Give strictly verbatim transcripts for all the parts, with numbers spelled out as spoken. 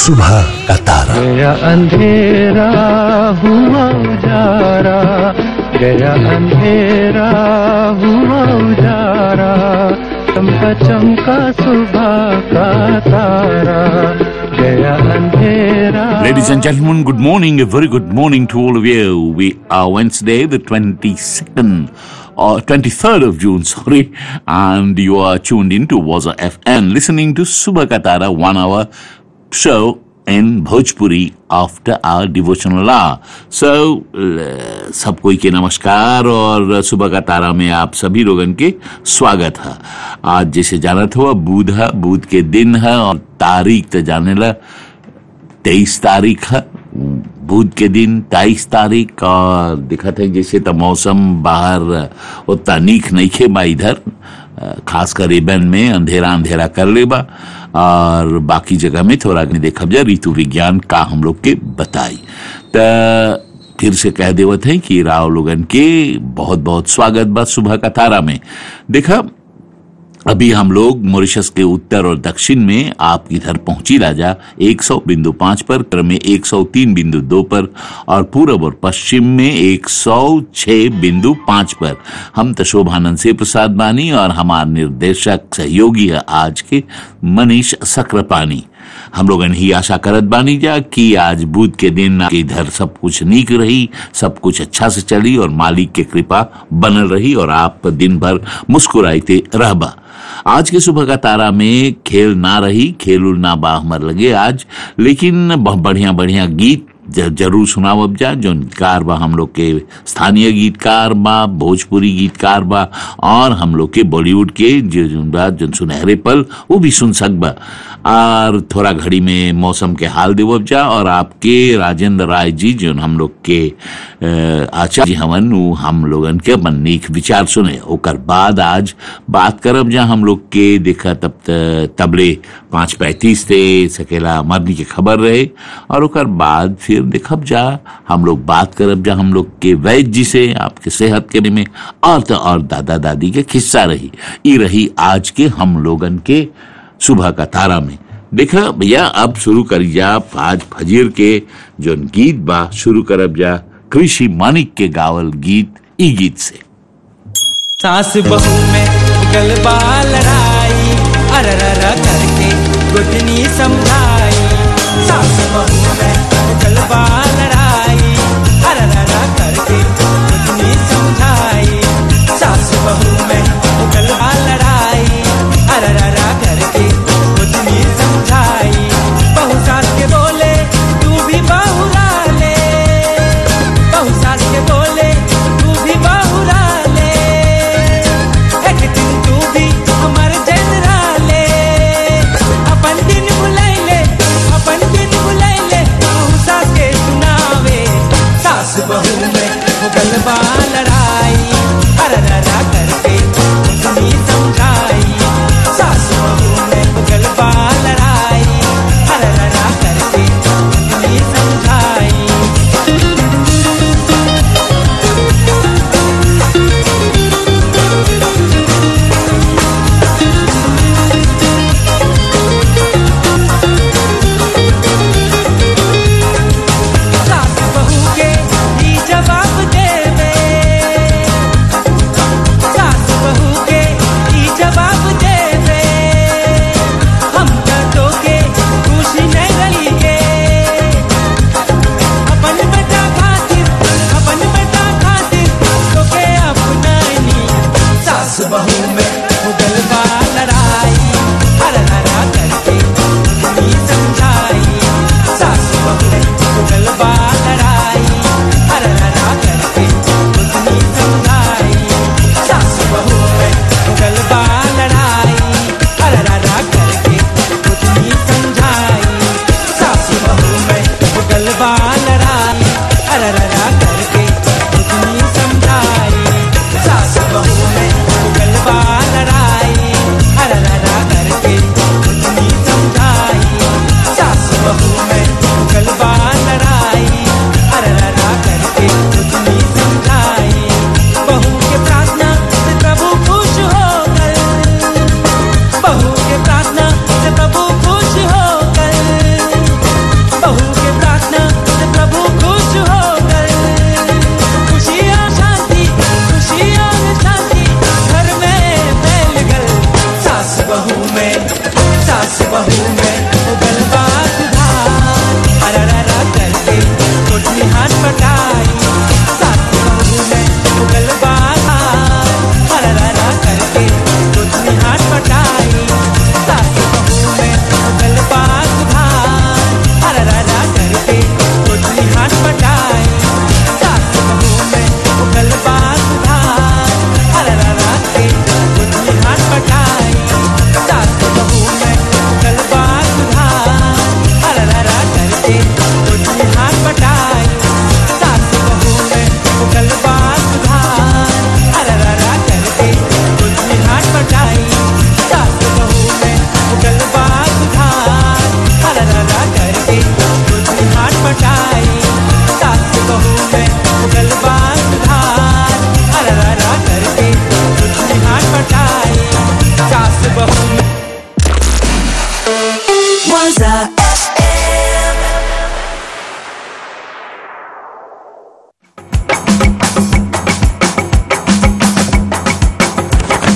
सुबह का तारा। गया अंधेरा हुआ उजारा, गया अंधेरा हुआ उजारा, चमका चमका सुबह का तारा, गया अंधेरा। Ladies and gentlemen, good morning, a very good morning to all of you. We are Wednesday, the twenty-second or twenty-third of June, sorry, and you are tuned in to Waza F M, listening to Subah Ka Tara, one hour show in Bhojpuri after our devotional hour. So, सब कोई के नमस्कार और सुबह का तारा में आप सभी लोगन के स्वागत है। आज जैसे जानत हुआ बुध है, बुध के दिन है और तारीख तो जाने ला तेईस तारीख है, बुध के दिन तेईस तारीख। और दिखत है जैसे तो मौसम बाहर उतना नीक नहीं खे बा, इधर खास कर एबन में अंधेरा अंधेरा कर लेबा और बाकी जगह में थोड़ा देखा जाए ऋतु विज्ञान का हम लोग के बताई। तो फिर से कह देवत है कि राव लोगन के बहुत बहुत स्वागत बा सुबह का तारा में। देखा अभी हम लोग मॉरिशस के उत्तर और दक्षिण में आप इधर पहुंची राजा एक सौ बिंदु पांच पर, क्रम में एक सौ तीन बिंदु दो पर और पूर्व और पश्चिम में एक सौ छह बिंदु पांच पर। हम तो शोभानंद से प्रसाद बानी और हमारे निर्देशक सहयोगी है आज के मनीष सक्रापानी। हम लोग ही आशा करत बानी जा कि आज बुध के दिन इधर सब कुछ नीक रही, सब कुछ अच्छा से चली और मालिक के कृपा बनल रही और आप दिन भर मुस्कुराते रहबा। आज के सुबह का तारा में खेल ना रही, खेल ना बा हमर लगे आज, लेकिन बहुत बढ़िया बढ़िया गीत जरूर सुनावब जा। जो गीतकार बा हम लोग के स्थानीय गीतकार बा, भोजपुरी गीतकार बा और हम लोग के बॉलीवुड के जो जो सुनहरे पल वो भी सुन सकबा। और थोड़ा घड़ी में मौसम के हाल देवब जा और आपके राजेंद्र राय जी जो हम लोग के आचार्य हवन वो हम लोगन के अपन नीक विचार सुने। ओकर बाद आज बात करब जा हम लोग के देखा तब तबले पाँच पैंतीस थे सकेला मरनी की खबर रहे और ओकर बाद फिर देखब जा हम लोग बात करब जा हम लोग के वैद्य जी से आपके सेहत के बारे में और तो और दादा दादी के किस्सा रही। ये रही आज के हम लोगन के सुबह का तारा में। देखा भैया अब शुरू करी जा आज फजीर के जो गीत बा शुरू करब जा कृषि मानिक के गावल गीत ई गीत से। सास बहू में गलबा लड़ाई अरररा करके गुटनी समझाई, सास बहू में गलबा लड़ाई अरररा करके गुटनी समझाई, सास बहू में गलबा लड़ाई अरररा करके गुटनी समझाई। बहू सास के बोले तू भी बहुरा ले, बहू सास के बोले तू भी बहुरा ले, एक दिन तू भी हमारे जनरा ले, अपन दिन बुलाई ले, अपन दिन बुलाई ले, बहू सास के सुनावे, सास बहू में गलबा लड़ाई अरररा करके गुटनी समझाई, सास बहू में गलबा लड़ाई अरररा करके गुटनी समझाई। सास बहू के ही जवाब देवे, सास बहू के ही जवाब देवे, हम तो के खुशी नहीं रही के, अपन बेटा खातिर अपन बेटा खातिर तो के अपनानी, सास बहू में गलबा लड़ाई अरररा करके गुटनी समझाई, सास बहू में गलबा लड़ाई अरररा करके गुटनी समझाई, सास बहू में गलबा लड़ाई अरररा करके गुटनी समझाई, सास बहू में गलबा लड़ाई अरररा करके गुटनी समझाई, सास बहू में गलबा लड़ाई अरररा करके गुटनी समझाई, सास बहू में गलबा लड़ाई अरररा करके गुटनी समझाई। बहू के प्रार्थना से प्रभु खुश होकर, बहू के प्रार्थना से प्रभु खुश होकर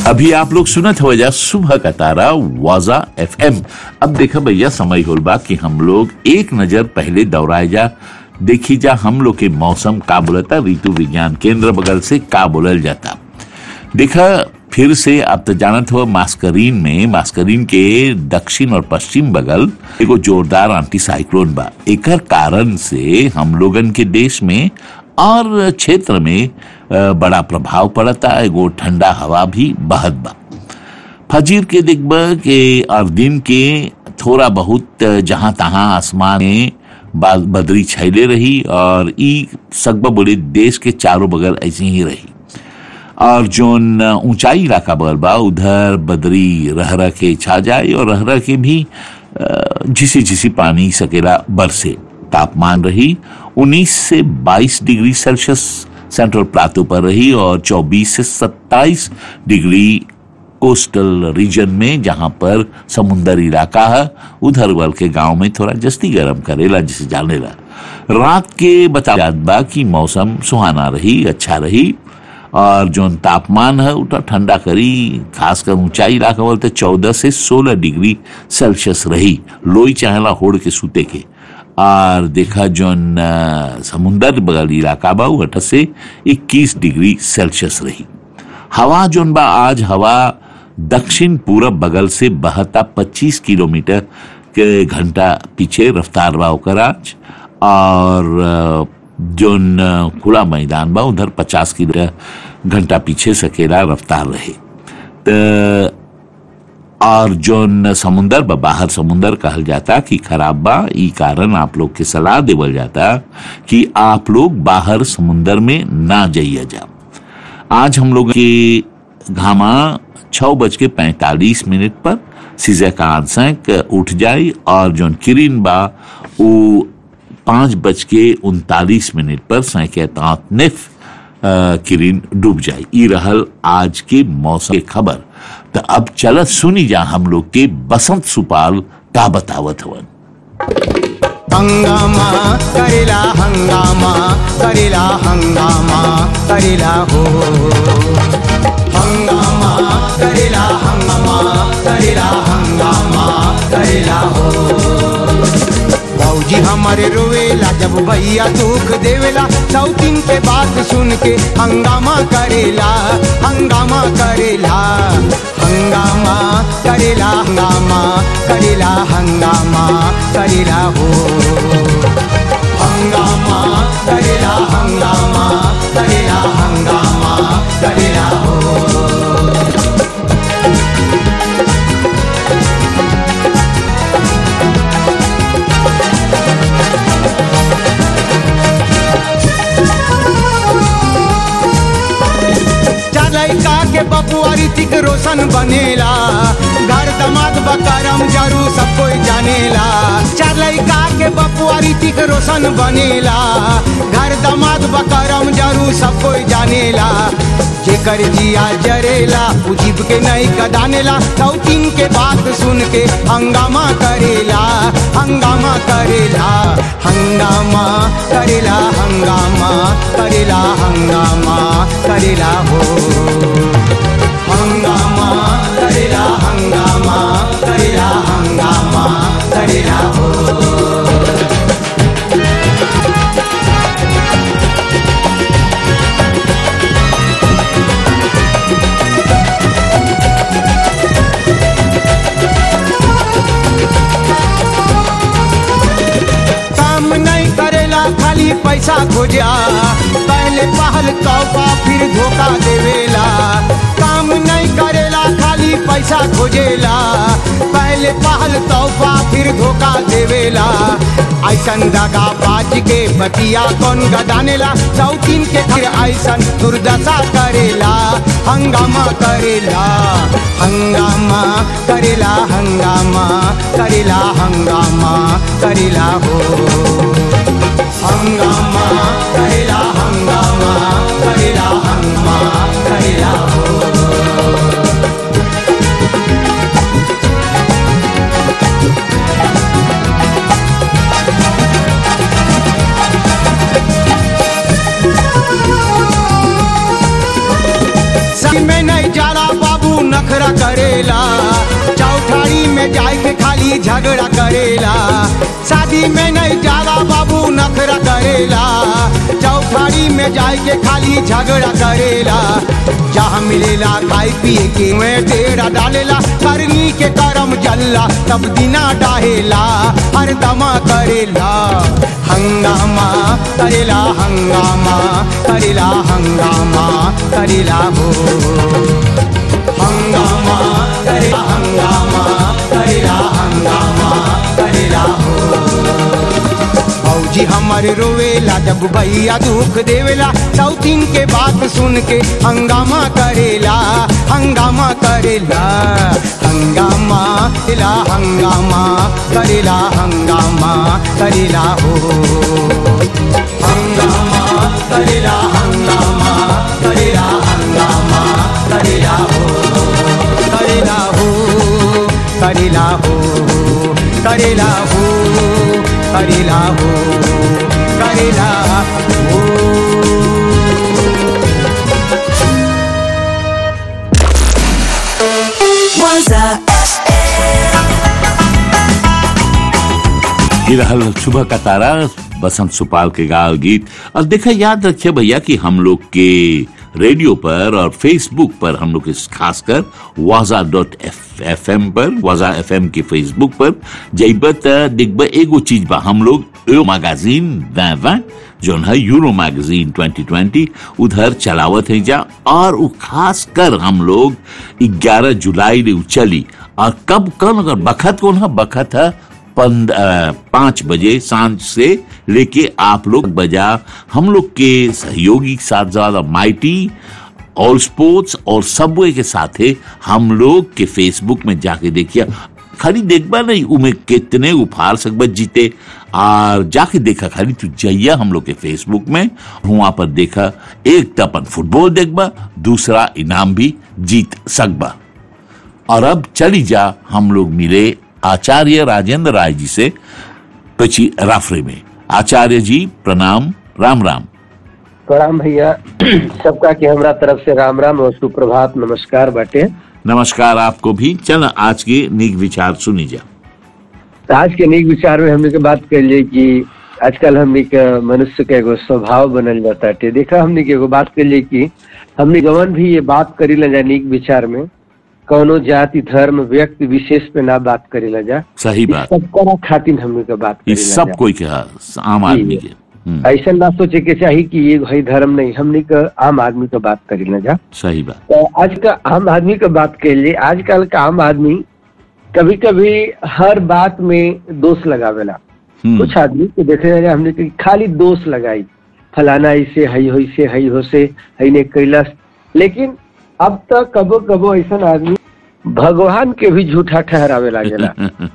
अभी आप लोग सुनत हो जा सुबह का तारा वाजा एफएम। अब देखा भैया समय होल बा कि हम लोग एक नजर पहले दौड़ाए जा, देखी जा हम लोग के मौसम का बोलता, ऋतु विज्ञान केंद्र बगल से का बोलल जाता। देखा फिर से अब तो जानत हो मास्करीन में, मास्करीन के दक्षिण और पश्चिम बगल एगो जोरदार एंटी साइक्लोन बा। एकर कारण से हम लोगन के देश में और क्षेत्र में बड़ा प्रभाव पड़ता। एगो ठंडा हवा भी बहत बा। फजीर के दिखबा के और दिन के थोड़ा बहुत जहां तहां आसमान में बदरी छाइले रही और ई सकबा बोले देश के चारों बगल ऐसे ही रही। और जोन ऊंचाई इलाका बगल बा उधर बदरी रह रह के छा जाए और रह रह के भी झिसी झिसी पानी सकेला बरसे। तापमान रही उन्नीस से बाईस डिग्री सेल्सियस सेंट्रल प्लाटो पर रही और चौबीस से सत्ताईस डिग्री कोस्टल रीजन में, जहां पर समुंदर इलाका है उधर वाल के गांव में थोड़ा जस्ती गर्म करेला जिसे जानेला। रात के बता याद बा कि मौसम सुहाना रही, अच्छा रही और जो तापमान है उतना ठंडा करी। खासकर ऊंचाई इलाका बोलते चौदह से सोलह डिग्री सेल्सियस रही। लोई चाहेला होड़ के सूते के। और देखा जोन समुंदर बगल इलाका बा अठारह से इक्कीस डिग्री सेल्सियस रही। हवा जोन बा आज हवा दक्षिण पूरब बगल से बहता पच्चीस किलोमीटर के घंटा पीछे रफ्तार बा ओकर आज। और जोन खुला मैदान बा उधर पचास किलोमीटर घंटा पीछे सकेला रफ्तार रहे। तो और जोन समुंदर बा बाहर समुंदर कहल जाता कि खराब बा। ई कारण आप लोग के सलाह देवल जाता कि आप लोग बाहर समुंदर में ना जाइए जा। आज हम लोग के घामा छह बज के पैंतालीस मिनट पर सीजे का आंसक उठ जाए और जोन किरिन बा वो पांच बज के उनतालीस मिनट पर सैकड़ात निफ किरिन डूब जाए। ई रहल आज के मौसम के खबर। तो अब चल सुनी जा हम लोग के बसंत सुपाल का बतावत हवन। हंगामा करेला हंगामा करेला हंगामा करेला हो, हंगामा करेला हंगामा करेला हंगामा करेला हो। भौजी हमारे रोवेला जब भैया दुख देवेला, सौतीन के बात सुन के हंगामा करेला हंगामा करेला हंगामा करेला हंगामा करेला हंगामा करेला हो, हंगामा करेला हंगामा करेला हंगामा करेला हो। लड़का के बबुआ ऋतिक रोशन बनेला, घर दमाद बकरम जरू सब कोई जानेला। चार लड़का के बबुआ ऋतिक रोशन बनेला, घर दमाद बकरम जरू सब कोई जानेला। जेकर जिया जरेला उजीब के नहीं कदानेला, सौतीन के बात सुन के हंगामा करेला हंगामा करेला हंगामा करेला हंगामा करेला हंगामा करेला हो, हंगामा करेला हंगामा करेला हंगामा करेला हो। खाली पैसा खोजा, पहले पहल तौबा फिर धोखा देवेला। काम नहीं करेला खाली पैसा खोजेला, पहले पहल तौबा फिर धोखा देवेला। ऐसन दगा बाज के बतिया कौन गदानेला, सौतीन के फिर ऐसन दुर्दशा करेला हंगामा करेला हंगामा करेला हंगामा करेला हंगामा करेला हो, हंगामा करेला हंगामा करेला हंगामा करेला हो। सही में नहीं जाला बाबू नखरा करेला, चौठारी में जाए के खाली झगड़ा करेला, शादी में नहीं जाला बाबू नखरा करेला, चौठारी में जाए के खाली झगड़ा करेला, जहाँ मिलेला खाई पिए के में डेरा डालेला, करनी के करम जल्ला तब दिना डाहेला, हर दमा करेला हंगामा करेला, हंगामा करेला, हंगामा करेला हो, हंगामा करेला, हंगामा करेला, हंगामा करेला हो। फौजी हमारे रोवेला जब भैया दुख देवेला, सौतीन के बात सुन के हंगामा करेला, हंगामा करेला, हंगामा करेला, हंगामा करेला, हंगामा करेला हो, हंगामा करेला, हंगामा करेला, हंगामा करेला हो, करेला हो, करेला हो, करेला हो, करेला हो, करेला हो। ये रहल सुबह का तारा बसंत सुपाल के गाल गीत। और देखा, याद रखिए भैया कि हम लोग के रेडियो पर और फेसबुक पर, हम लोग खासकर वाजा डॉट एफ एम पर, वाजा एफ एम के फेसबुक पर जइबत दिखब एगो चीज बा, हम लोग मैगजीन वैवा जो है यूरो मैगजीन ट्वेंटी ट्वेंटी उधर चलावत है जा, और वो खास कर हम लोग ग्यारह जुलाई ले चली। और कब कल अगर बखत कौन है, बखत है पांच बजे सांझ से लेके आप लोग बजा हम लोग के सहयोगी साथ ज्यादा माइटी ऑल स्पोर्ट्स और सबवे के साथ है, हम लोग के फेसबुक में जाके देखिए, खाली देखबा नहीं उमें कितने उफार सकबत जीते, और जाके देखा खाली तू जइया हम लोग के फेसबुक में, वहां पर देखा एक तपन फुटबॉल देखबा, दूसरा इनाम भी जीत सकबा। और अब चली जा हम लोग मिले आचार्य राजेंद्र राय जी से पची राफरे में। आचार्य जी प्रणाम, राम राम। प्रणाम भैया, सबका के हमरा तरफ से राम राम और सुप्रभात नमस्कार बाटे। नमस्कार आपको भी। चल आज के नीक विचार सुनी जा। आज के नीक विचार में हमने के बात कर लिए कि आजकल हमने के मनुष्य के एगो स्वभाव बनल जाता है। देखा हमने के एगो बात कर लिए कि हमने गवन भी ये बात करी ला जा नीक विचार में, कौनो जाति धर्म व्यक्ति विशेष पे ना बात करेला जा, सही बात, सबका खातिर हमने के बात करेला जा, सब कोई के आम आदमी के ऐसा ना सोचे के चाहिए कि ये भाई धर्म नहीं, हमने का आम आदमी का बात करेला जा। सही बात। तो आज का आम आदमी का बात कर लिए, आजकल का आम आदमी कभी कभी हर बात में दोष लगावेला। कुछ आदमी को देखे जा हमने खाली दोष लगाई, फलाना ऐसे हई हो से हई हो से हई ने कैलाश, लेकिन अब तक कबो कबो ऐसा आदमी भगवान के भी झूठा ठहरावे लागेला,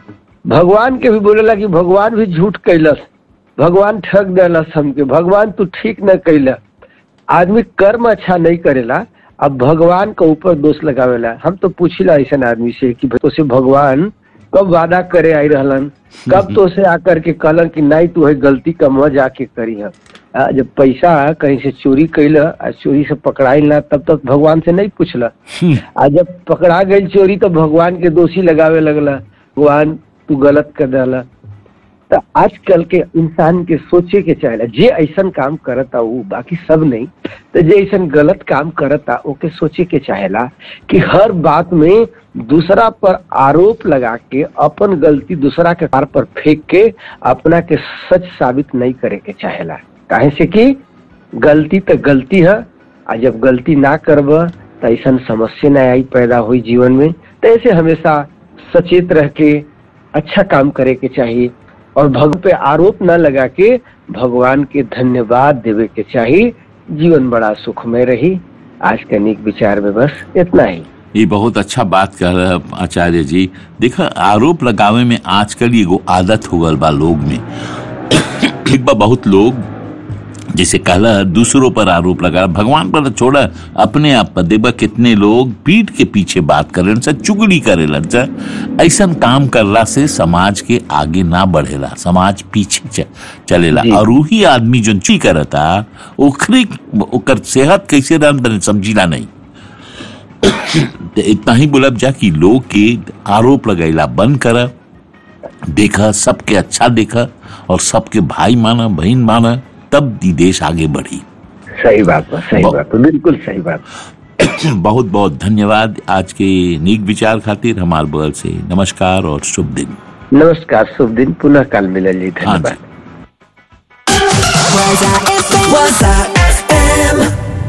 भगवान के भी बोलेला कि भगवान भी झूठ कैलस, भगवान ठग देलस हमके, भगवान तू ठीक न कैला। आदमी कर्म अच्छा नहीं करेला, अब भगवान के ऊपर दोष लगावेला। हम तो पूछिला ऐसा आदमी से कि तो से भगवान कब वादा करे आई रहलन, कब तो से आकर के कहलन कि नहीं तू है गलती कम जाके करी है। जब पैसा कहीं से चोरी कैला, चोरी से पकड़ाई ना, तब तक भगवान से नहीं पूछला, आ जब पकड़ा गई चोरी तो भगवान के दोषी लगावे लगला, भगवान तू गलत कर डाला। तो आजकल के इंसान के सोचे के चाहेला, जे ऐसा काम करता वो बाकी सब नहीं, तो जे ऐसा गलत काम करता ओके सोचे के चाहेला कि हर बात में दूसरा पर आरोप लगा के अपन गलती दूसरा के कार पर फेंक के अपना के सच साबित नहीं करे के चाहेला। काहे से कि गलती तो गलती है, और जब गलती ना करब तो ऐसा समस्या न आई पैदा हुई जीवन में। तो ऐसे हमेशा सचेत रह के अच्छा काम करे के चाहिए, और भगवान पे आरोप न लगा के भगवान के धन्यवाद देवे के चाहिए, जीवन बड़ा सुखमय रही। आज के नीक विचार में बस इतना ही। ये बहुत अच्छा बात कर रहे हैं आचार्य जी। देखा, आरोप लगावे में आजकल ये आदत हो गल बा लोग में। एक बार बहुत लोग जैसे कहला दूसरों पर आरोप लगा, भगवान पर छोड़ा अपने आप पर। देखा कितने लोग पीठ के पीछे बात करे, चुगली करेलन। ऐसा काम करला से समाज के आगे ना बढ़ेला, समाज पीछे चलेला। और वही आदमी जो ची करता ओखरी ओकर सेहत कैसे रन बने समझीला नहीं। इतना ही बोलब जा कि लोग के आरोप लगैला बंद करा, देखा सबके अच्छा देखा और सबके भाई माना बहन माना, तब दी देश आगे बढ़ी। सही बात है, सही बात है, बिल्कुल सही बात। बहुत बहुत धन्यवाद आज के नीक विचार खातिर। हमार बगल से नमस्कार और शुभ दिन। नमस्कार, शुभ दिन, पुनः काल मिलल जी। धन्यवाद। Waza F M.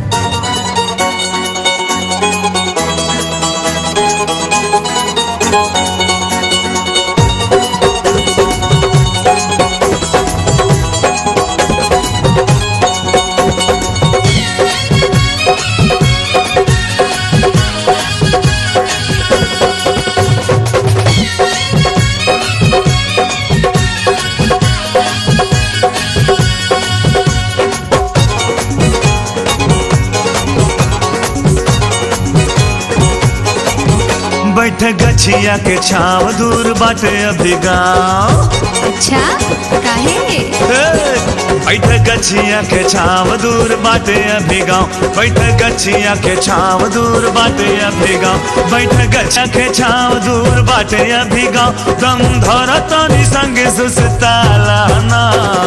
बैठ गछिया के छाव दूर बाटे अभी गाँव। अच्छा काहे? बैठ गछिया के छाव दूर बाटे अभी गाँव, बैठ गछिया के छाव दूर बाटे अभी गाँव, बैठ गछिया के छाव दूर बाटे अभी गाँव, दम धर तनी संगे सुसताला ना।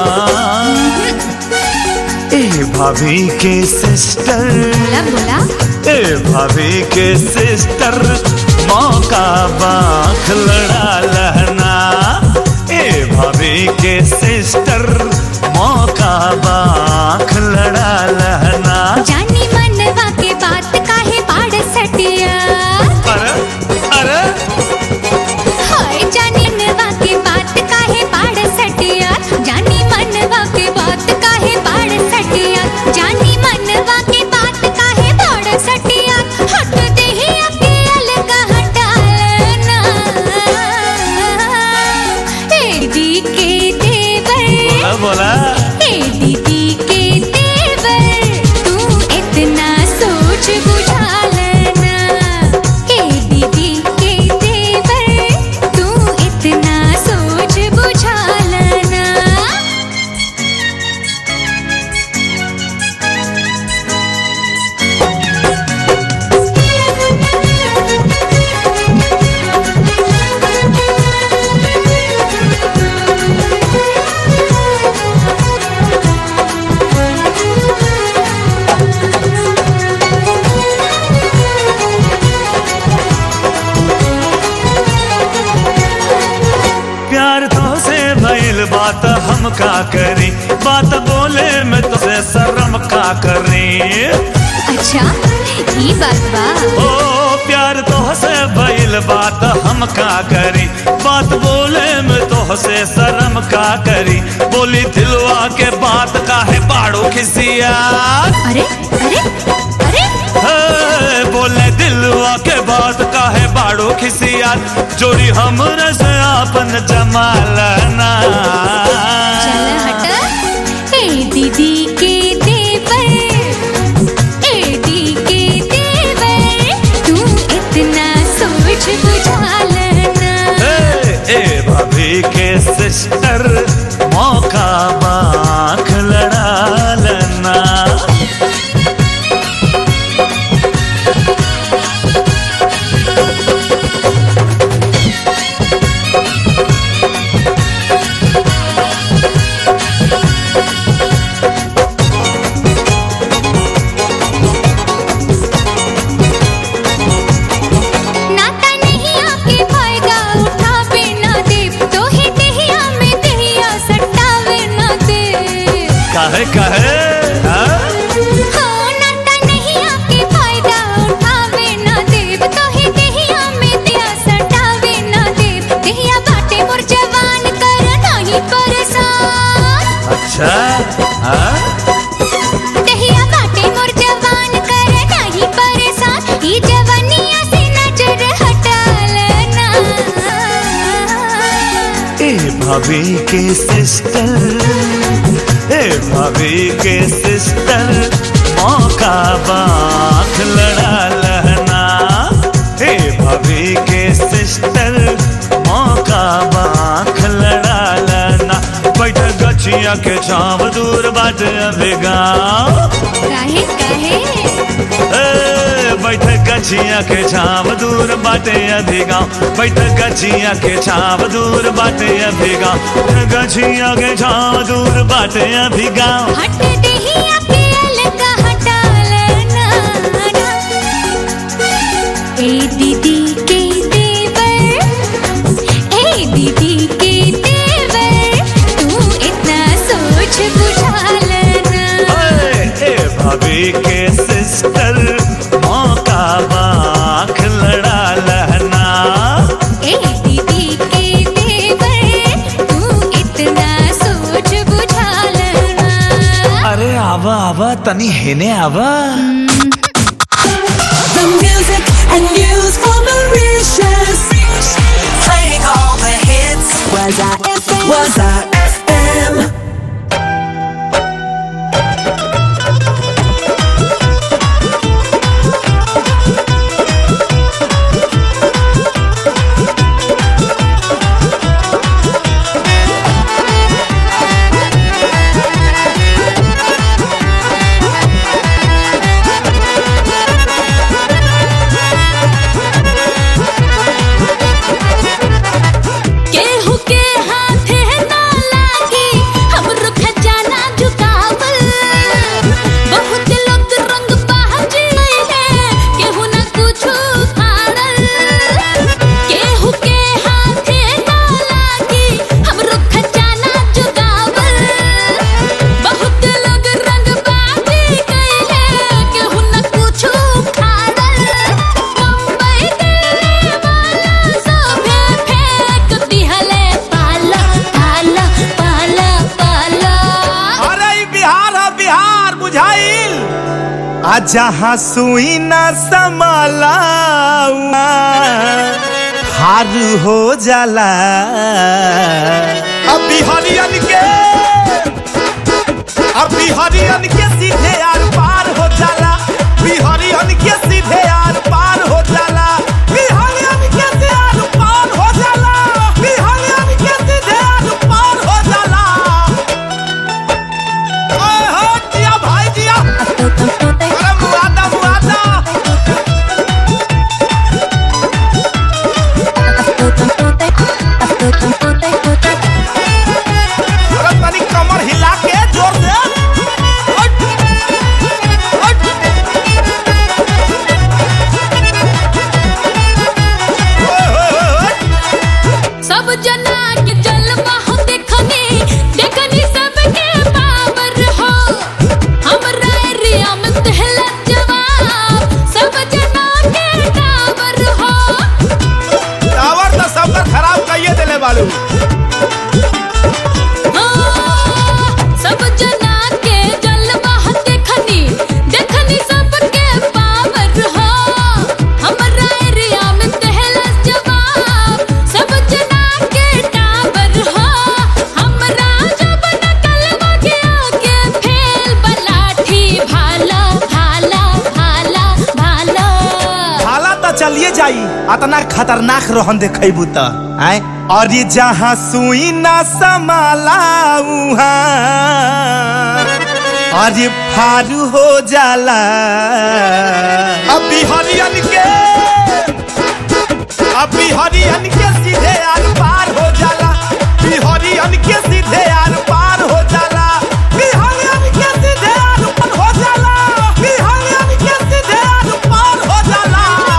ए भाभी के सिस्टर, बोला बोला, ए भाभी के सिस्टर, मौका बाख लड़ा लहना। ए भाभी के सिस्टर, मौका बाख लड़ा लहना। जानी मनवा के बात काहे पाड़ सटिया। अरे अरे हाय, जानी मनवा के बात काहे पाड़ सटिया, जानी मनवा के बात काहे पाड़ सटिया, जानी मनवा के बात काहे पाड़ सटिया। हट देही अकेल का हटालना। ए दी के देवर, बोला बोला, ए दीदी के देवर, तू इतना सोच बुझा लेना। ए दीदी के देवर, तू इतना सोच बुझा लेना। प्यार तो से भइल बात हम का करी, बात बोले में तो से शर्म का करी। अच्छा ये बात बा। ओ प्यार तो से भइल बात हम का करी, बात बोले में तो से शर्म का करी। बोली दिलवा के बात काहे बाड़ो खिसिया। अरे अरे अरे, हे, बोले दिलवा के बात काहे बाड़ो खिसिया। जोड़ी हमरे से आपन जमालना। चल हट। ए दीदी के देवर, ए दी के देवर, तू इतना सोच बुझा लेना। ए, ए भाभी के सिस्टर, मौका बाख लड़ा लेना। नाता नहीं आके फायदा उठावे ना दे, तो ही देहिया में देहिया सटावे ना दे। काहे काहे हाँ? हाँ, नाता नहीं आके फायदा उठावे ना दे, तो ही देहिया में देहिया सटावे ना दे। देहिया बाटे मोर जवान कर नहीं परेशान। अच्छा हाँ? देहिया बाटे मोर जवान कर नहीं परेशान। ई जवानिया से नजर हटा लेना। ए भाभी के सिस्टर, ए भाभी के सिस्टर, मौका बाख लड़ा लहना। ए भाभी के सिस्टर, मौका बाख लड़ा लहना। बैठ गछिया के छाव दूर बाट अभी गाँव। काहे काहे? ए, बैठ गछिया गछिया के छाव दूर बाटे अभी गाँव बैठ गछिया के छाव दूर बाटे अभी गाँव गछिया के छाव दूर बाटे अभी गाँव हट देहिया के अलगा हटा लेना ए दीदी के देवर ए दीदी के देवर तू इतना सोच बुझा लेना ए भाभी के सिस्टर मौका बाख लड़ा लहना ए दीदी के देवर तू इतना सोच बुझा लेना अरे आवा आवा तनी हेने आवा The music and news for Mauritius. Playing all the hits. Was I F M? Was I F M? केहू के हाथे ना लागी हमरो खजाना झुकावल बहुत लोग रंग बाजी है केहू ना कुछो फाड़ल केहू के हाथे ना लागी हमरो खजाना झुकावल बहुत लोग रंग बाजी है केहू ना कुछो फाड़ल मुंबई दिल्ली वाला सभे फेंक दिहले पाला पाला पाला पाला अरे ई बिहार है बिहार बुझाइल आ जहाँ सुई न समाला हार हो जाला अब बिहारियन के अब बिहारियन के सीधे आर पार हो जाला बिहारियन के सीधे आर पार हो जाला बिहारियन के सीधे आर पार हो जाला बिहारियन के सीधे आर पार हो जाला ओए हो जिया भाई जिया अरे मुआदा मुआदा अरे तनी कमर हिला के जोर दे हट, हट। ओए, ओए, ओए, ओए। सब जना के जलवा हो देखनी देखनी सबके पावर हो हमरा एरिया में तहला जवाब सब जना के टावर हो टावर तो सबका खराब कहिए देले बालू हाँ, सब जना के जलवा हो देखनी देखनी सबके पावर हो हमरा एरिया में तहला जवाब सब जना के टावर हो हमरा जब नकलवा के आगे फेल बलाठी भाला भाला भाला भाला हाला तो चलिए जाई अतना खतरनाक रहन देखेबू त आय और ये जहाँ सुई ना समाला उहाँ और ये फारू हो जाला अब बिहारियन के अब बिहारियन के सीधे आर पार हो जाला बिहारियन के सीधे आर पार हो जाला बिहारियन के सीधे आर पार हो जाला बिहारियन के सीधे आर पार हो जाला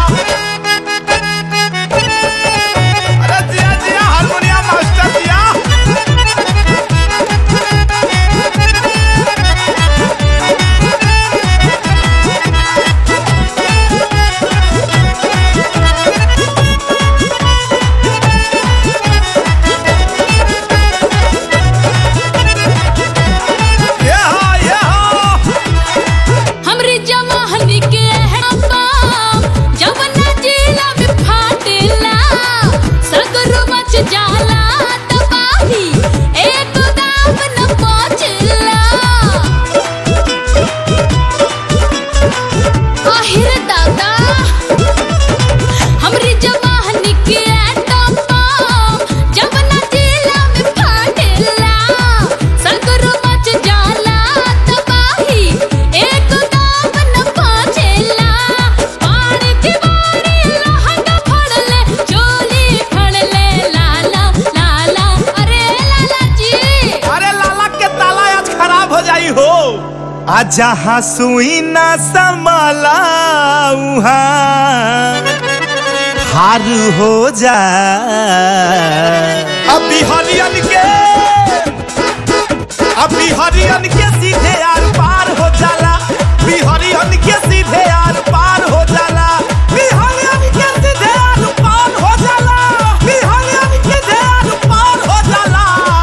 अरे जिया जिया हारमोनियम मास्टर जिया जहाँ सुई ना समाला वहाँ हार हो जा। अभी हरियन के अभी हरियन के सीधे आर पार हो जाला, बिहरियन के सीधे आर पार हो जाला, बिहरियन के सीधे आर पार हो जाला, बिहरियन के सीधे आर पार हो जाला।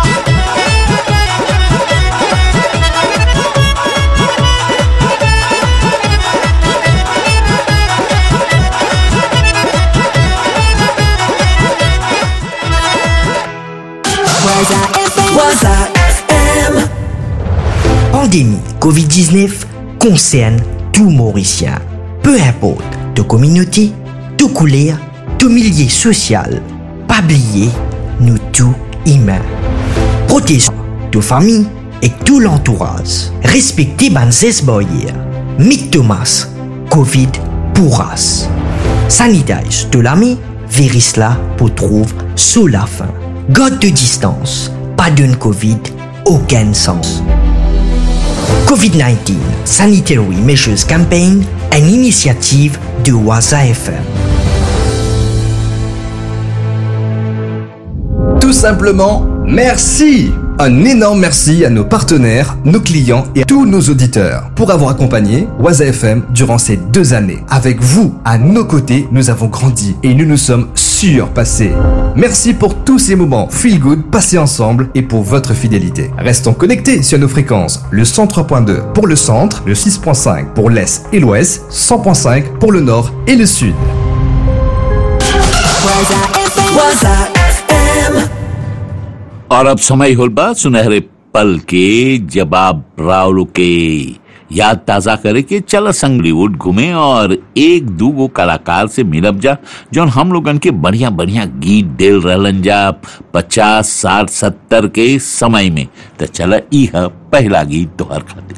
Pandémie covid dix-neuf concerne tout Mauricien. Peu importe de communauté, de couleur, de milieu social. Pas oublier, nous tous humains. Protégeons de famille et tout l'entourage. Respectez banzes barrières. Mick Thomas, Covid pourras. Sanitage de l'ami, virus là pour trouver sous la fin. Garde de distance, pas d'une Covid, aucun sens. covid dix-neuf Sanitary Measures Campaign, une initiative de Waza F M. Tout simplement, merci! Un énorme merci à nos partenaires, nos clients et à tous nos auditeurs pour avoir accompagné Waza F M durant ces deux années. Avec vous, à nos côtés, nous avons grandi et nous nous sommes surpassés. Merci pour tous ces moments feel good passés ensemble et pour votre fidélité. Restons connectés sur nos fréquences. Le cent trois point deux pour le centre, le six point cinq pour l'est et l'ouest, cent point cinq pour le nord et le sud. Waza F M. और अब समय होगा सुनहरे पल के जब आप रावलों के याद ताजा करे के चल संगलीवुड घूमे और एक दूगो कलाकार से मिलब जा जौन हम लोगन के बढ़िया बढ़िया गीत डेल रहलन जा पचास साठ सत्तर के समय में। तो चल यह पहला गीत तोहर खातिर।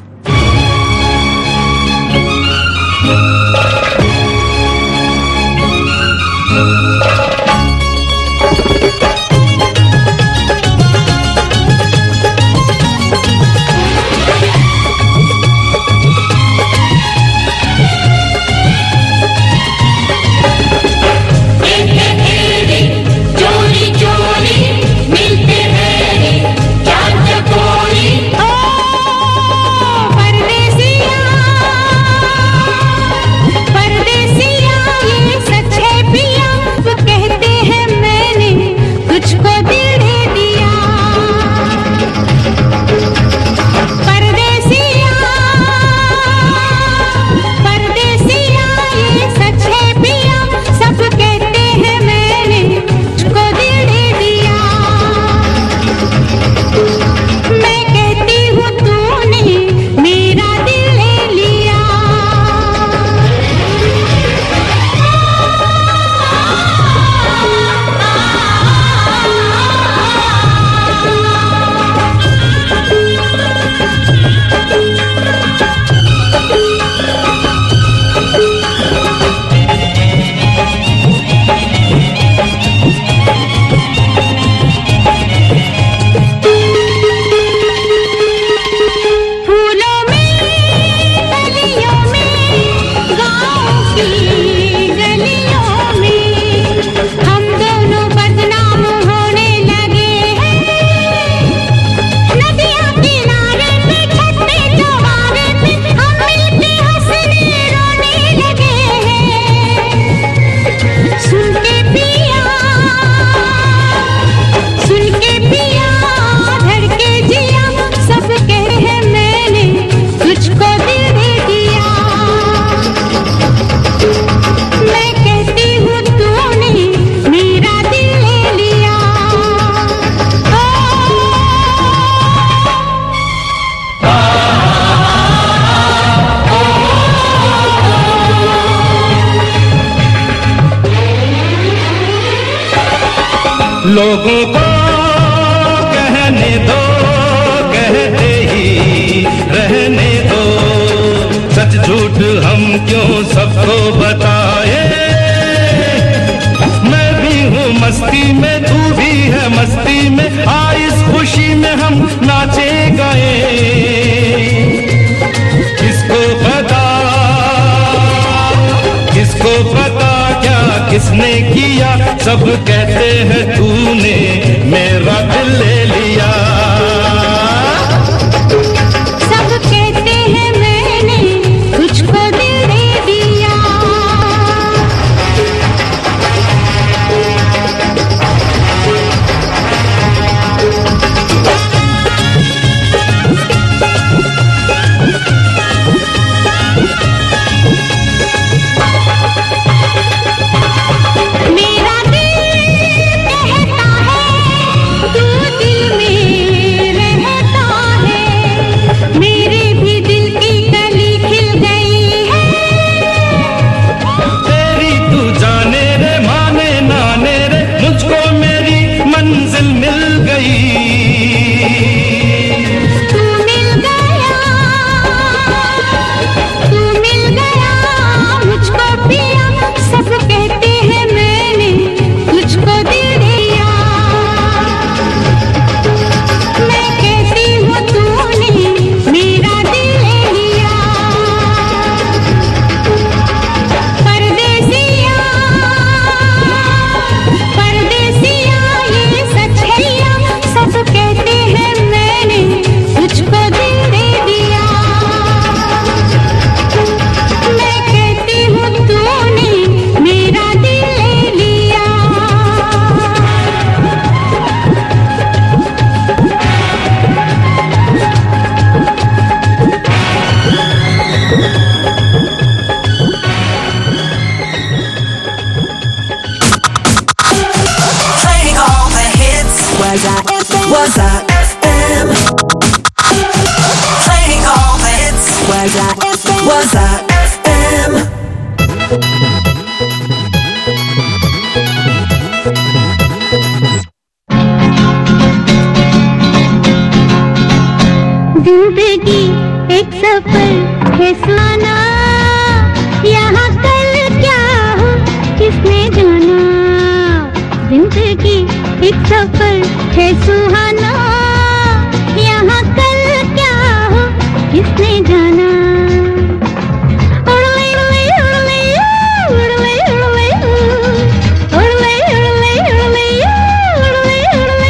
लोगों को कहने दो, कहते ही रहने दो, सच झूठ हम क्यों सबको बताए। मैं भी हूँ मस्ती में, तू भी है मस्ती में, आ इस खुशी में हम नाचे गए। मुझको पता क्या किसने किया, सब कहते हैं तूने मेरा दिल ले लिया। सब कहते हैं मैंने तुझको दिल दे दिया। मेरा दिल कहता है तू दिल में रहता है, मेरे भी दिल की कली खिल गई है। तेरी तू जाने रे माने नाने रे, मुझको मेरी मंजिल मिल गई। तू मिल गया, तू मिल गया मुझको पिया, सब कहते हैं मैंने तुझको दिल दिया। मैं कहती हूँ तूने मेरा दिल ले लिया। परदेसिया, परदेसिया ये सच है या, सब कहते हैं मैंने तुझको दिल दे दिया। मैं कहती हूँ तूने मेरा दिल ले लिया। Playing all the hits. Was I F M? Was I F M? Playing all the hits. Was I F M? Was I F M? जिंदगी एक सफर है सुहाना, यहाँ कल क्या हो किसने जाना। जिंदगी एक सफर है सुहाना, यहाँ कल क्या हो किसने जाना। उड़ले उड़ले उड़ले उड़ले उड़ले उड़ले उड़ले उड़ले उड़ले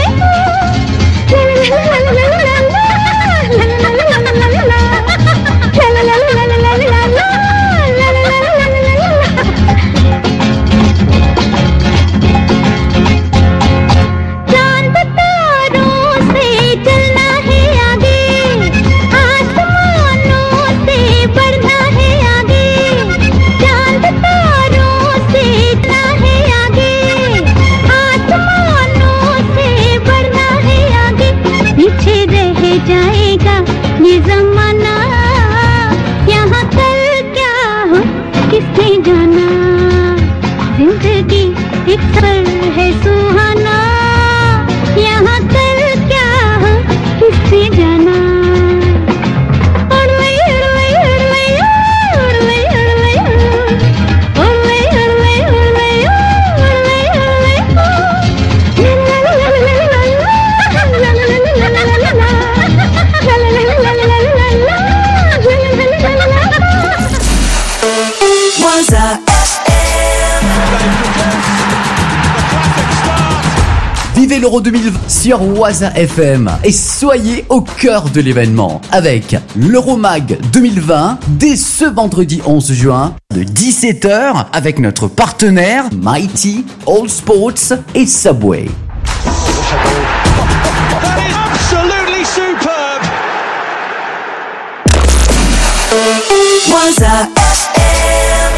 चांद तारों से चलना है आगे, आसमानों से बढ़ना है आगे। चांद तारों से चलना है आगे, आसमानों से बढ़ना है आगे। पीछे रह जाएगा ये जमाना, यहाँ कल क्या हो किसने जाना। जिंदगी एक सफर है सुहाना, यहाँ कल क्या हो किसने जाना। उड़ले उड़ले उड़ले उड़ले उड़ले उड़ले उड़ले उड़ले Was I F M? Vivez l'Euro deux mille vingt sur Waza F M et soyez au cœur de l'événement avec l'Euromag deux mille vingt dès ce vendredi onze juin de dix-sept heures avec notre partenaire Mighty, All Sports et Subway. Absolutely superb. Was I F M?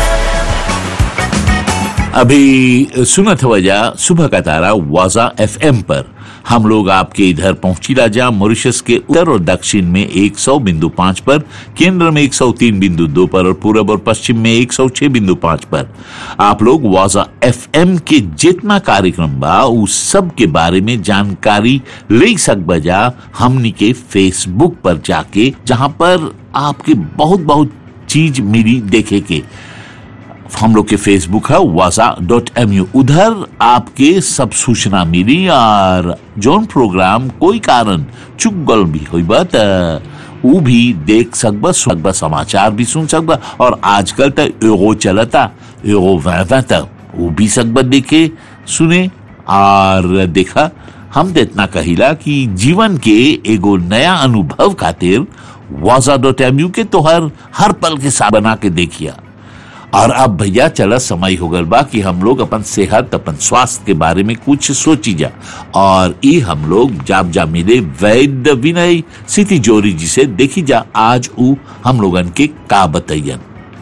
अभी सुना था वजह सुबह का तारा वाजा FM पर। हम लोग आपके इधर पहुंची राजा मॉरिशस के उत्तर और दक्षिण में एक सौ बिंदु पांच पर, केंद्र में एक सौ तीन बिंदु दो पर और पूरब और पश्चिम में एक सौ छह बिंदु पांच पर। आप लोग वाजा एफएम के जितना कार्यक्रम बा उस सब के बारे में जानकारी ले सक बजा हमनी के फेसबुक पर जाके, जहां पर आपके बहुत बहुत चीज मिली देखे के। हम लोग के फेसबुक है वाजा डॉट एम यू, उधर आपके सब सूचना मिली और जोन प्रोग्राम कोई कारण चुक गल भी हुई बात वो भी देख सकबा सुन सकबा समाचार भी सुन सकबा और आजकल तो एगो चलता एगो वह तक वो भी सकबा देखे सुने और देखा। हम तो इतना कहिला कि जीवन के एगो नया अनुभव खातिर वाजा डॉट एम यू के तो हर हर पल के साथ बना के देखिया। और अब भैया चला समय हो गल बा कि हम लोग अपन सेहत अपन स्वास्थ्य के बारे में कुछ सोची जा और ये हम लोग जाब जा मिले वैद्य विनय सिटी जोरी जी से देखी जा आज ऊ हम लोगन के का बतैयन।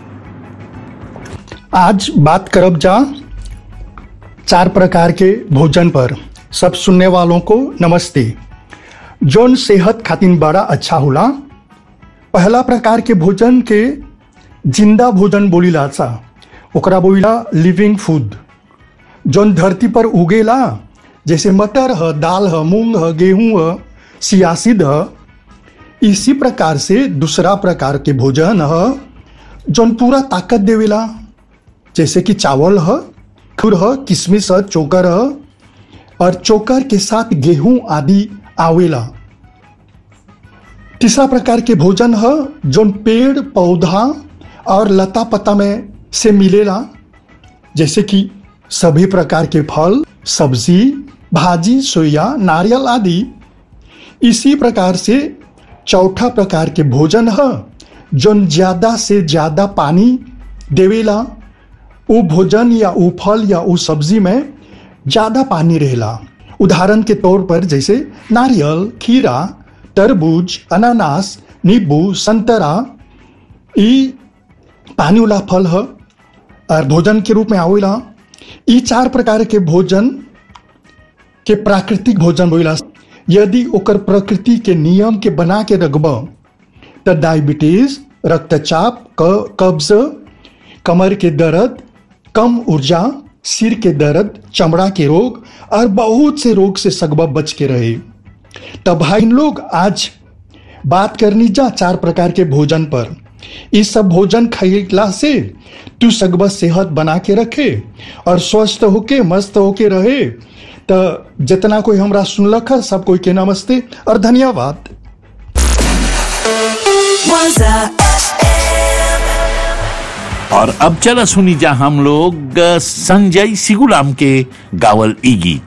आज बात करब जा चार प्रकार के भोजन पर। सब सुनने वालों को नमस्ते। जौन सेहत खातिर बड़ा अच्छा होला। पहला प्रकार के भोजन के जिंदा भोजन बोलीला सा, ओकरा बोलीला लिविंग फूड। जौन धरती पर उगेला जैसे मटर ह, दाल ह, मूंग ह, गेहूं ह, सियासिद ह। इसी प्रकार से दूसरा प्रकार के भोजन ह जौन पूरा ताकत देवेला जैसे कि चावल ह, खुर ह, किशमिश ह, चोकर ह और चोकर के साथ गेहूं आदि आवेला। तीसरा प्रकार के भोजन है जौन पेड़ पौधा और लता पत्ता में से मिलेला जैसे कि सभी प्रकार के फल, सब्जी, भाजी, सोया, नारियल आदि। इसी प्रकार से चौथा प्रकार के भोजन है जौन ज्यादा से ज्यादा पानी देवेला। वो भोजन या वो फल या वो सब्जी में ज्यादा पानी रहेला। उदाहरण के तौर पर जैसे नारियल, खीरा, तरबूज, अनानास, नींबू, संतरा ई पानी वाला फल है और भोजन के रूप में आवेला। ई चार प्रकार के भोजन के प्राकृतिक भोजन बोला। यदि ओकर प्रकृति के नियम के बना के रखब तो डायबिटीज, रक्तचाप, कब्ज, कमर के दर्द, कम ऊर्जा, सिर के दर्द, चमड़ा के रोग और बहुत से रोग से सकबा बच के रहे। तब भाई लोग आज बात करनी जा चार प्रकार के भोजन पर। इस सब भोजन खइला से तू सकबा सेहत बना के रखे और स्वस्थ होके मस्त होके रहे। तो जितना कोई हमरा सुनलक है सब कोई के नमस्ते और धन्यवाद। और अब चला सुनी जा हम लोग संजय सिगुलाम के गावल ई गीत।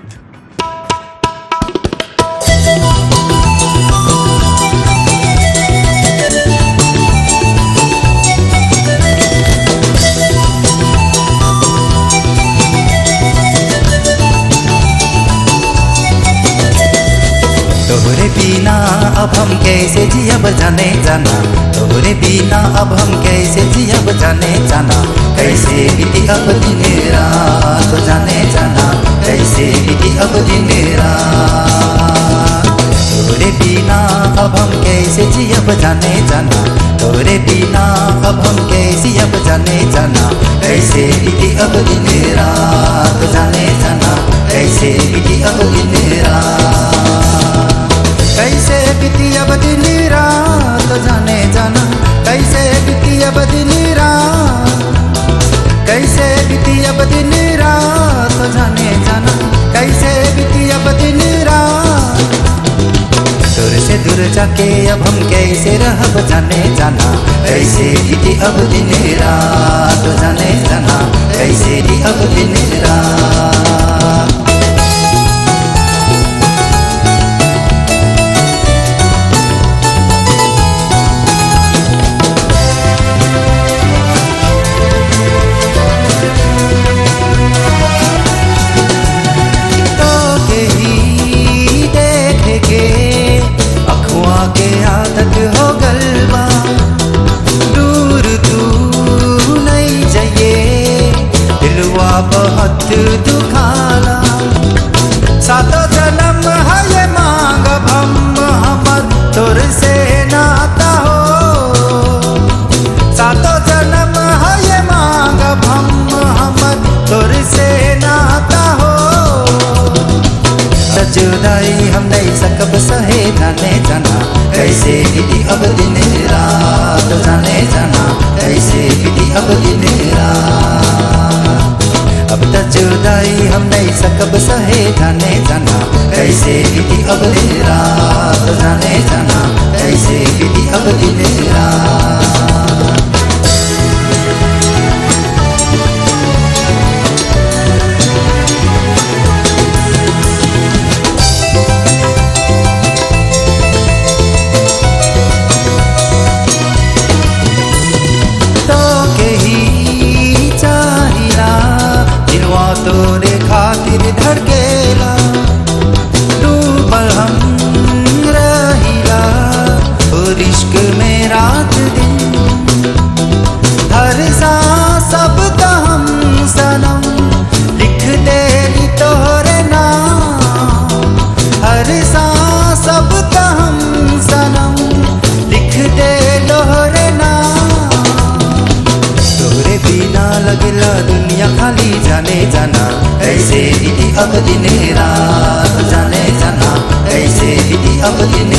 तोहरे बिना अब हम कैसे जियब जाने जाना, तोहरे बिना अब हम कैसे जियब जाने जाना। कैसे बीती अब दिन रात जाने जाना, कैसे बीती अब दिन रात। तोहरे बिना अब हम कैसे जियब जाने जाना, तोहरे बिना अब हम कैसे अब जाने जाना। कैसे बीती अब दिन रात जाने जाना, कैसे बीती अब दिन रात। कैसे बीती अब दिन रात जाने जाना, कैसे बीती अब दिन रात। कैसे बीती अब दिन रात जाने जाना, कैसे बीती अब दिन रात। दूर से दूर जाके अब हम कैसे रहब जाने जाना, कैसे बीती अब दिन रात जाने जाना, कैसे बीती अब दिन रात। के आदत हो गलबा, दूर तू नहीं जाइए, दिलवा बहुत दुखाला। सातों जन्म है ये मांग हम हमर तोर से नाता हो। सातों जन्म है ये मांग हम हमर तोर से नाता हो। जुदाई हम नहीं सकब सहे जाने जाना, कैसे बीती अब दिन रात जाने जाना, कैसे बीती अब दिन रात। अब तक जुदाई हम नहीं सकब सहे जाने जाना, कैसे बीती अब दिन रात जाने जाना। कैसे बीती अब दिन रात तोरे खातिर धड़केला डूबल हम रहिला ओ इश्क में रात दिन हर सांस सब का हम सनम लिख दे तोरे नाम हर सांस सब का हम सनम लिख दे तोरे नाम तोरे बिना लगला दुनिया खाली जाने जाना कैसे बीती अब दिन रात जाने जाना कैसे बीती अब दिन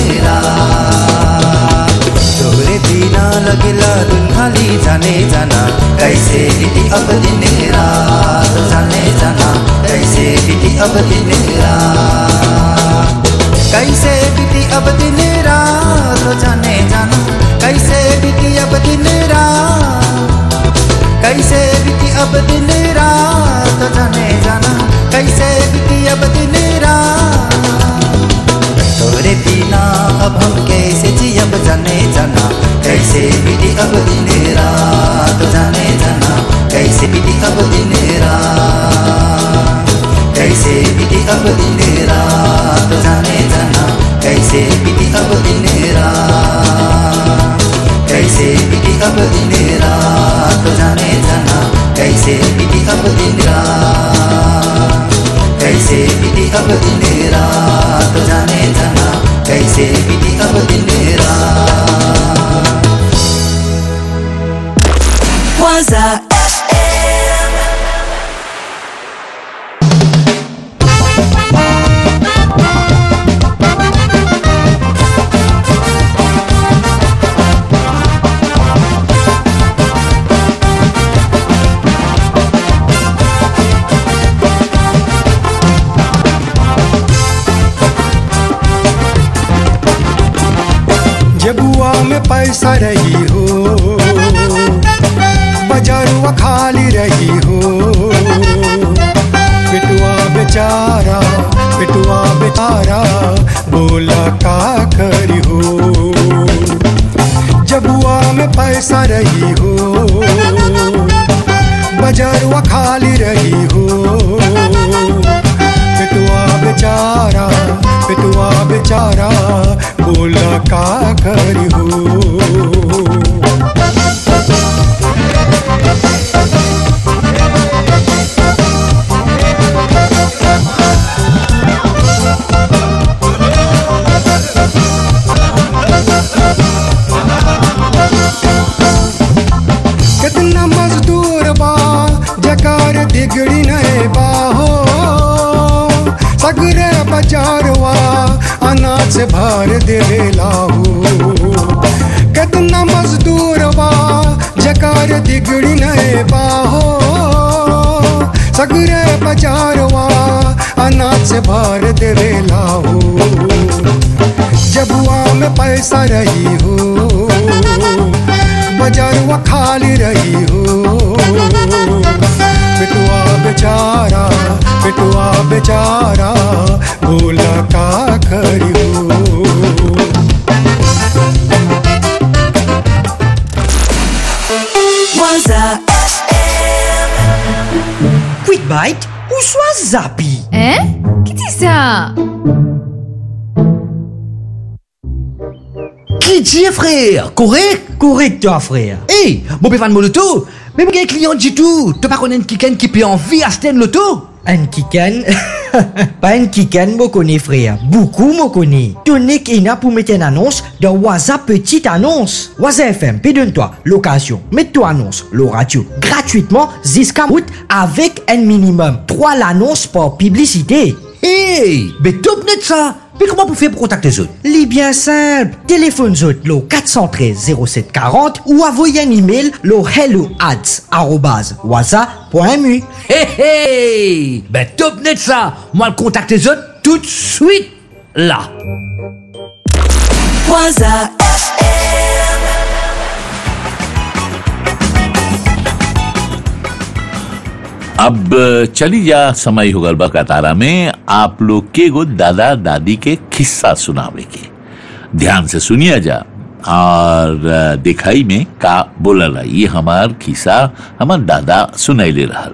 रात तोरे बिना लगला दुन खाली जाने जाना कैसे बीती अब दिन रात जाने जाना कैसे बीती अब दिन रात कैसे बीती अब दिन रात जाने जाना कैसे बीती अब दिन रात कैसे बीती अब दिन रात जाने जाना कैसे बीती अब दिन रात तोरे बिना अब हम कैसे जियब जाने जाना कैसे बीती अब दिन रात जाने जाना कैसे बीती अब दिन रात कैसे बीती अब दिन रात जाने जाना कैसे बीती अब दिन रात कैसे बीती अब दिन रात जाने जाना कैसे बीती अब दिन रात कैसे बीती अब दिन रात जाने जाना कैसे बीती अब दिन रात Waza जेबुआ में पैसा रही हो बजारुआ खाली रही हो पिटुआ बेचारा पिटुआ बेचारा बोला का करी हो जबुआ में पैसा रही हो बजारुआ खाली रही हो पिटुआ बेचारा पिटुआ बेचारा बोला का करी हो कितना मजदूर बा जकार दिगड़ी नहीं बा हो सगरे बाजारवा अनाज भर देवेला हो कितना मजदूर बा जकार दिगड़ी नहीं बा हो सगरे बाजारवा अनाज भर देवेला हो जबुआ में पैसा रही हो बजारुआ खाली रही हो पिटुआ बेचारा पिटुआ बेचारा बोला का करी हो Waza Quick Bite ou soit Zappy. Hein? Qui dit ça? Qui dit frère? Correct? Correct toi frère. Hey, mon péfan mon loto. Même un client dit tout. Tu pas connaître quelqu'un qui peut envie à Sten Loto? Un kikan? Pas un kikan, moi connais frère. Beaucoup moi connais. Tonique Ina pour mettre une annonce dans Waza petite annonce. Waza F M, pédonne-toi, location, mets-toi annonce, le radio, gratuitement, jusqu'à août avec un minimum trois l'annonce par publicité. Hey, mais top net ça. Mais comment vous faites pour contacter les autres? Les bien simple. Téléphone autres, le quatre un trois zéro sept quarante ou envoyez un email le hello ads arobase waza point mu. Hey hey! Ben top net ça! Moi le contacte les autres tout de suite là! Waza अब चली जा समय हो गलबा का तारा में आप लोग के गो दादा दादी के किस्सा सुनावे के ध्यान से सुनिया जा और दिखाई में का बोलला ये हमार किस्सा हमार दादा सुनैले रहल।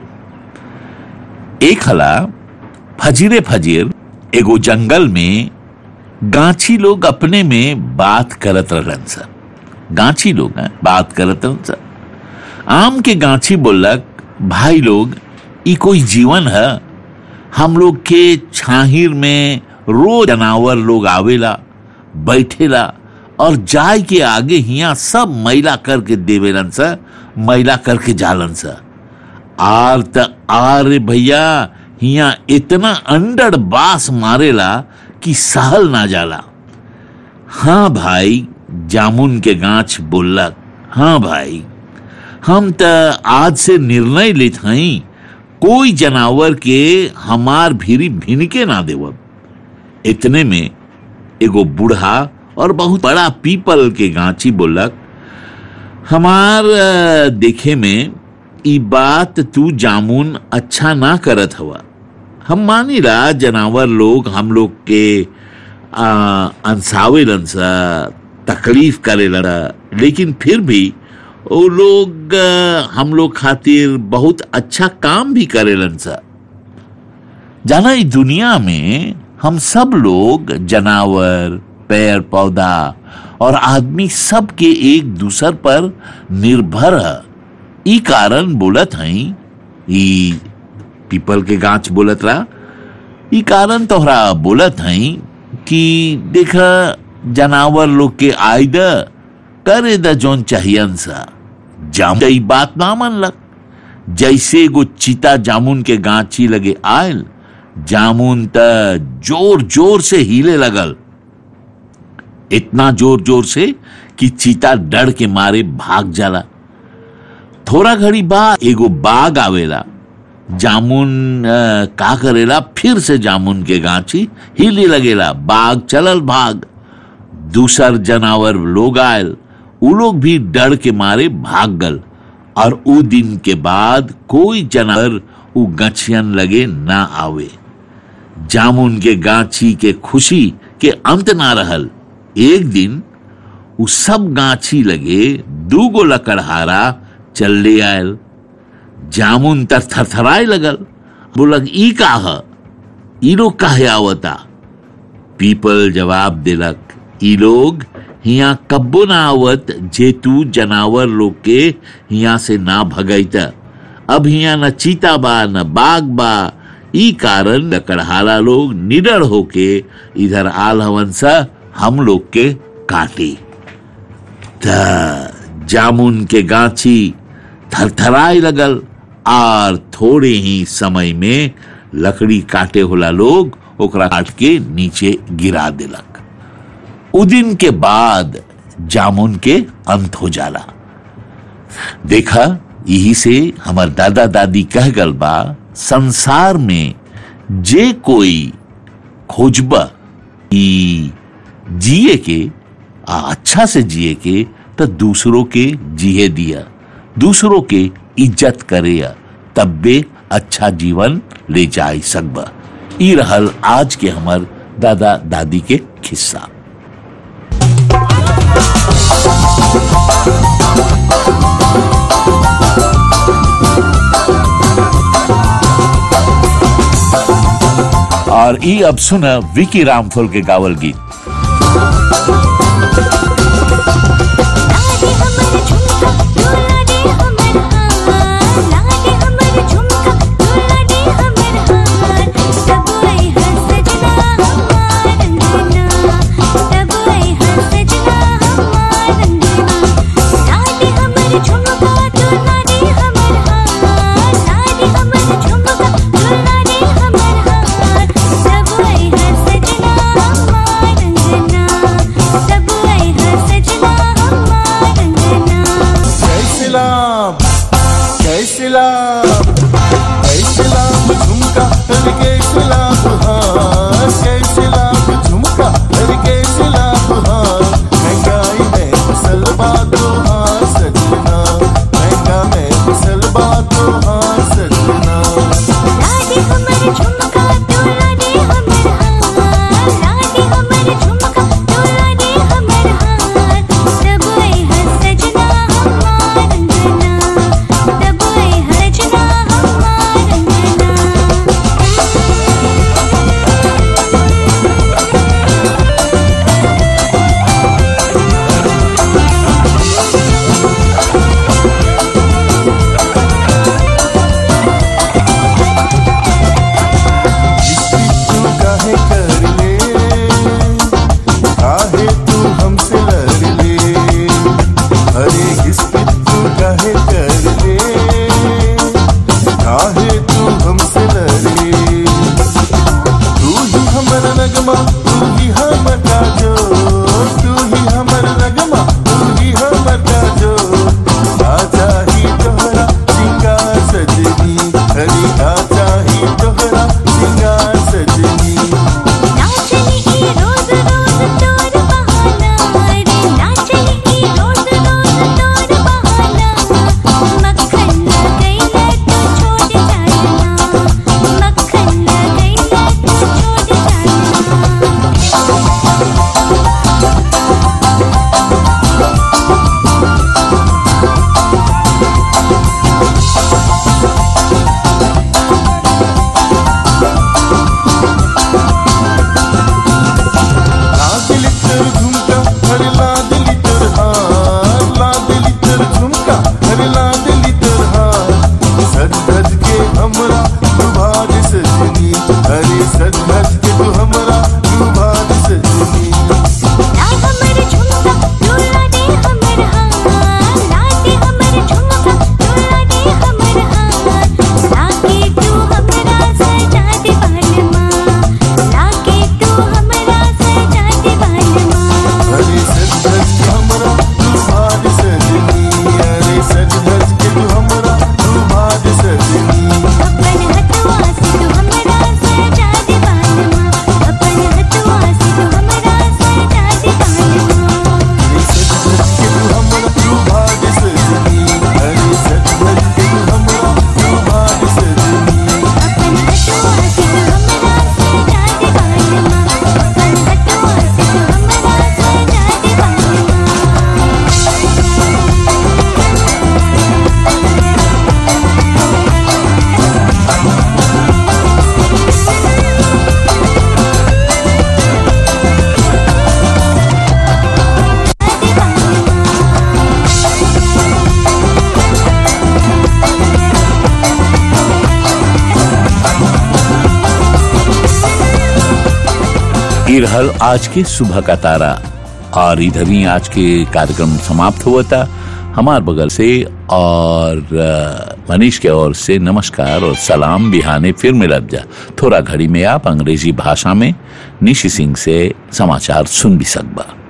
एक हला फजीरे फजीर एगो जंगल में गांची लोग अपने में बात करत रहन सा। गांची लोग हैं, बात करत रहन सा। आम के गांची बोलक भाई लोग ई कोई जीवन है। हम लोग के छाहिर में रोज जानवर लोग आवेला बैठेला और जाय के आगे हिया सब मैला करके देवेलन सा, मैला करके जालन सा। आर त आरे भैया हिया इतना अंडड़ बास मारेला कि सहल ना जाला। हाँ भाई जामुन के गाछ बोलक, हाँ भाई हम त आज से निर्णय लेत हई कोई जनावर के हमार भीरी भिनके ना देवब। इतने में एगो बूढ़ा और बहुत बड़ा पीपल के गांची बोलक, हमार देखे में ई बात तू जामुन अच्छा ना करत हवा। हम मानीला जनावर लोग हम लोग के अंसावेलन सा, तकलीफ करेला, लेकिन फिर भी वो लोग हम लोग खातिर बहुत अच्छा काम भी करेलन सा। जाना इस दुनिया में हम सब लोग जानवर, पेड़ पौधा और आदमी सब के एक दूसर पर निर्भर है। ई कारण बोलत हई, ई पीपल के गाछ बोलत रहा, ई कारण तोहरा बोलत हई कि देखा जानवर लोग के आयद करे द जोन चाहियन सा। जामुन ई बात ना मनलक। जैसे गो चीता जामुन के गांची लगे आयल, जामुन त जोर जोर से हिले लगल, इतना जोर जोर से कि चीता डर के मारे भाग जाला। थोड़ा घड़ी बाद एगो बाघ आवेला, जामुन का करेला फिर से जामुन के गांची हिले लगेला, बाघ चलल भाग। दूसर जनावर लोग आयल, उ लोग भी डर के मारे भाग गल और उ दिन के बाद कोई जानवर उ गछियन लगे ना आवे। जामुन के गांची के खुशी के अंत ना रहल। एक दिन उ सब गांची लगे दूगो लकड़हारा चलले आयल। जामुन तर थरथराए लगल, बोलक ई का है, ई लोग काहे आवता। पीपल जवाब दिलक, ई लोग हिया कब्बो ना आवत जे तू जनावर लोग के हिया से ना भगैता। अब हिया न चीता बा न बाघ बा, ई कारण लकड़हारा लोग निडर होके इधर आल हवन सा हम लोग के काटे। त जामुन के गांची थरथराए लगल और थोड़े ही समय में लकड़ी काटे होला लोग ओकरा काट के नीचे गिरा दिलक। उ दिन के बाद जामुन के अंत हो जाला। देखा यही से हमार दादा दादी कह गल बा, संसार में जे कोई खोजबा कि जिए के आ अच्छा से जिए के तो दूसरों के जिए दिया, दूसरों के इज्जत करे, तब बे अच्छा जीवन ले जाए सकबा। ई रहल आज के हमार दादा दादी के किस्सा। और ई अब सुना विकी रामफल के गावल गीत। ई रहल आज के सुबह का तारा और इधर ही आज के कार्यक्रम समाप्त हुआ था। हमार बगल से और मनीष के ओर से नमस्कार और सलाम। बिहाने फिर मिलब जा थोड़ा घड़ी में आप अंग्रेजी भाषा में निशी सिंह से समाचार सुन भी सकबा।